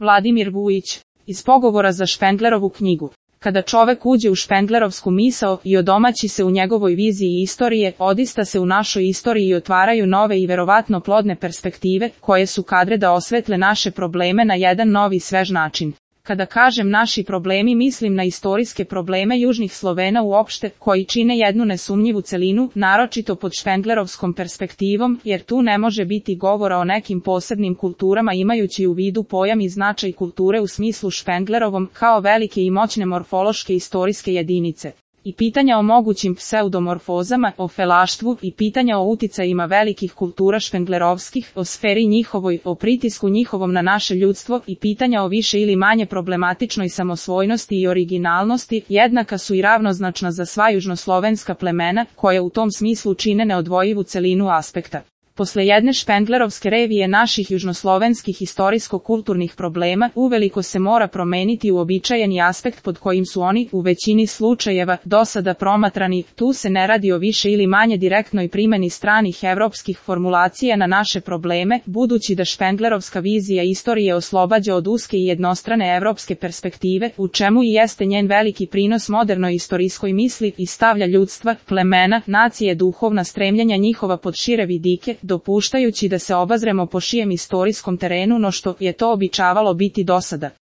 Vladimir Vujić, iz pogovora za Špenglerovu knjigu. Kada čovek uđe u Špenglerovsku misao i odomaći se u njegovoj viziji istorije, odista se u našoj istoriji otvaraju nove i verovatno plodne perspektive, koje su kadre da osvetle naše probleme na jedan novi svež način. Kada kažem naši problemi, mislim na istorijske probleme južnih Slovena uopšte, koji čine jednu nesumnjivu celinu, naročito pod špenglerovskom perspektivom, jer tu ne može biti govora o nekim posebnim kulturama imajući u vidu pojam i značaj kulture u smislu Špenglerovom, kao velike i moćne morfološke istorijske jedinice. I pitanja o mogućim pseudomorfozama, o felaštvu i pitanja o uticajima velikih kultura špenglerovskih, o sferi njihovoj, o pritisku njihovom na naše ljudstvo i pitanja o više ili manje problematičnoj samosvojnosti i originalnosti, jednaka su i ravnoznačna za sva južnoslovenska plemena, koje u tom smislu čine neodvojivu celinu aspekta. Posle jedne špenglerovske revije naših južnoslovenskih istorijsko-kulturnih problema, uveliko se mora promeniti uobičajeni aspekt pod kojim su oni, u većini slučajeva, do sada promatrani. Tu se ne radi o više ili manje direktnoj primeni stranih evropskih formulacija na naše probleme, budući da špenglerovska vizija istorije oslobađa od uske i jednostrane evropske perspektive, u čemu i jeste njen veliki prinos modernoj istorijskoj misli i stavlja ljudstva, plemena, nacije duhovna stremljenja njihova pod šire vidike, dopuštajući da se obazremo po šijem istorijskom terenu no što je to običavalo biti dosada.